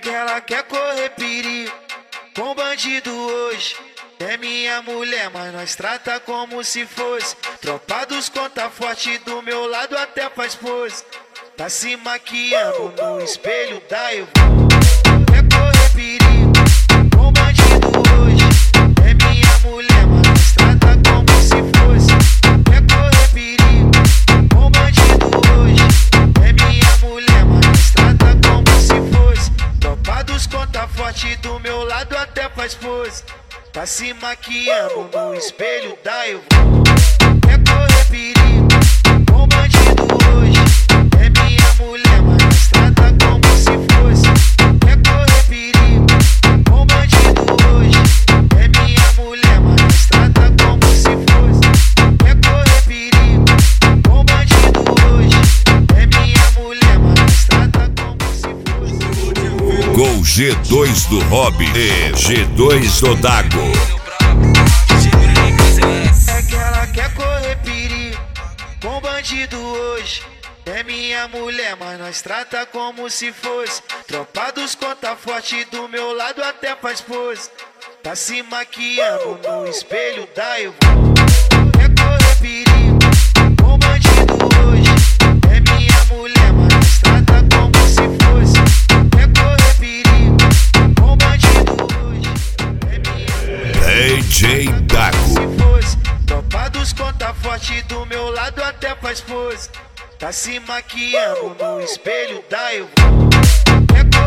que ela quer correr perigo com bandido hoje. É minha mulher, mas nós trata como se fosse tropa dos conta forte, do meu lado até faz pose. Tá se maquiando no espelho da Evo. Quer correr perigo com bandido hoje. É minha mulher, mas nós trata como se fosse. Quer correr perigo com bandido hoje. É minha mulher, mas nós trata como se fosse tropa dos conta forte, do meu lado até faz pose. Tá se maquiando no espelho da Evo. Quer correr perigo com bandido hoje. É minha mulher, mas nós trata como se fosse. Quer correr perigo com bandido hoje. É minha mulher, mas nós trata como se fosse. Quer correr perigo com bandido hoje. É minha mulher, mas nós trata como se fosse. Gol G2 do Hobby e G2 do Dago. É que ela quer correr perigo com bandido hoje. É minha mulher, mas nós trata como se fosse tropa dos conta forte, do meu lado até faz pose. Tá se maquiando no espelho da Evo. Quer correr perigo com bandido hoje. É minha mulher, mas nós trata como se fosse. Quer correr perigo com bandido hoje. É minha mulher, DJ Dago. se fosse tropa dos conta forte, do meu lado até faz pose. Tá se maquiando no espelho da Evo.